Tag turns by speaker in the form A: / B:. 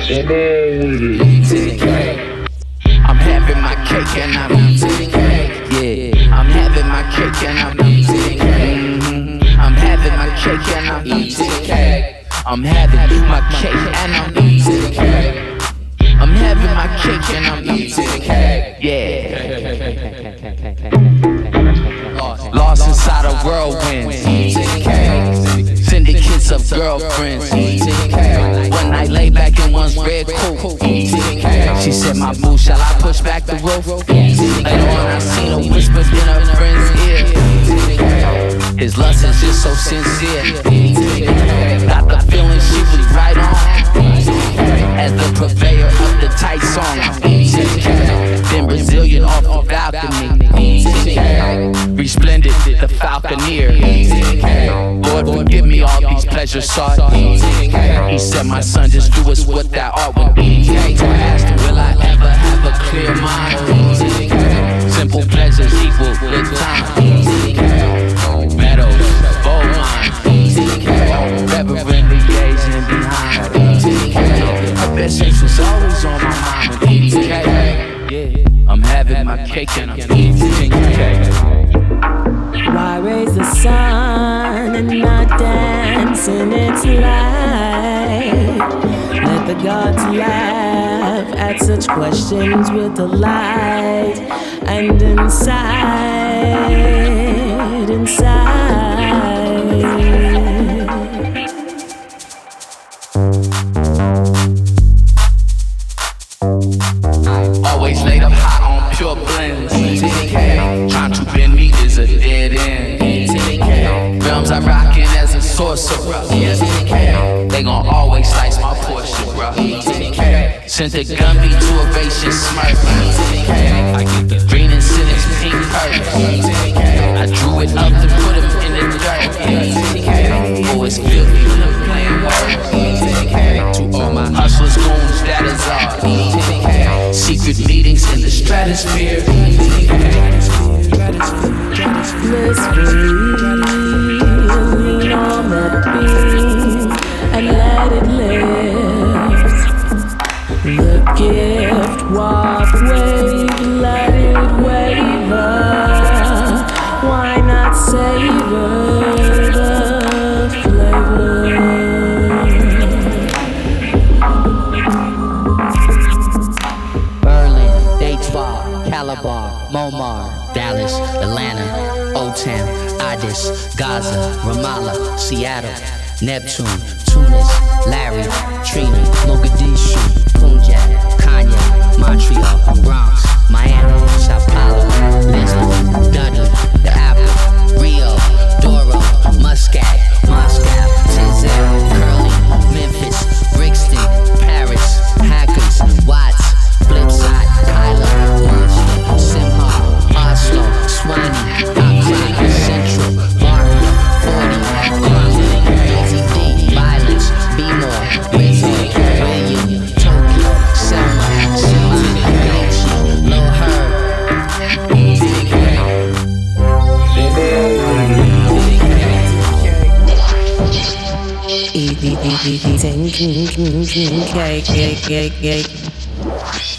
A: I'm having my cake and I'm eating the cake. Yeah, I'm having my cake and I'm eating the cake. I'm having my cake and I'm eating the cake. I'm having my cake and I'm eating the cake. I'm having my cake and I'm eating the cake. Yeah. Lost inside a whirlwind. Syndicates of girlfriends. One night lay back in one's red coupe. She said, my boo, shall I push back the roof? Later on I seen her whisper in her friend's ear. His lust is just so sincere. Got the feeling she was right on. As the purveyor of the tight song. Then Brazilian off the balcony. Resplendent, the falconeer. Lord, forgive me all these pleasures sought. He said, my son, just do us what that art would be. So I asked him, will I ever have a clear mind? Simple pleasures equal good time. Meadows, bold mind. Reverently gazing behind. Her best sex was always on my mind with eating cake. Yeah, I'm having my cake and I'm eating cake.
B: Why raise the sun and not dance in its light? Let the gods laugh at such questions with delight. And inside
A: always laid up high on pure blends. Trying to bend me is a dead end. Realms I rockin' as a sorcerer. They gon' always slice my portion, bruh. Sent the Gumby to a racist smurf. I get the green and cynics pink purse. I drew it up to put him in the dirt. Oh, it's filthy when I'm playing words. To all my hustlers, goons, that is all. Secret meetings in the stratosphere.
B: blissfully lean on that beam and let it live. The gift waft wave, let it waver. Why not savor the flavor?
C: Berlin, Detroit, Calabar, Momar, Dallas, Atlanta, O-Town, Addis, Gaza, Ramallah, Seattle, Neptune, Tunis, Larry, Trina, Mogadishu, Punjab, Kanye, Montreal, Bronx, Miami, Sao Paulo, Lisbon, Dudley, The Apple, Rio, Doro, Muscat, Moscow, Tizel, Curly, Memphis, Brixton, Paris, Hackers, Watts, Flipside, Kyla, Monster, Simha, Oslo, Swanee, Accra, Central, Barker, 40, Compton, Easy D, Violence, B-More, Rizzo, William, Tokyo, Selma, Simon, Gucci, Lil Herb.
B: Eating cake.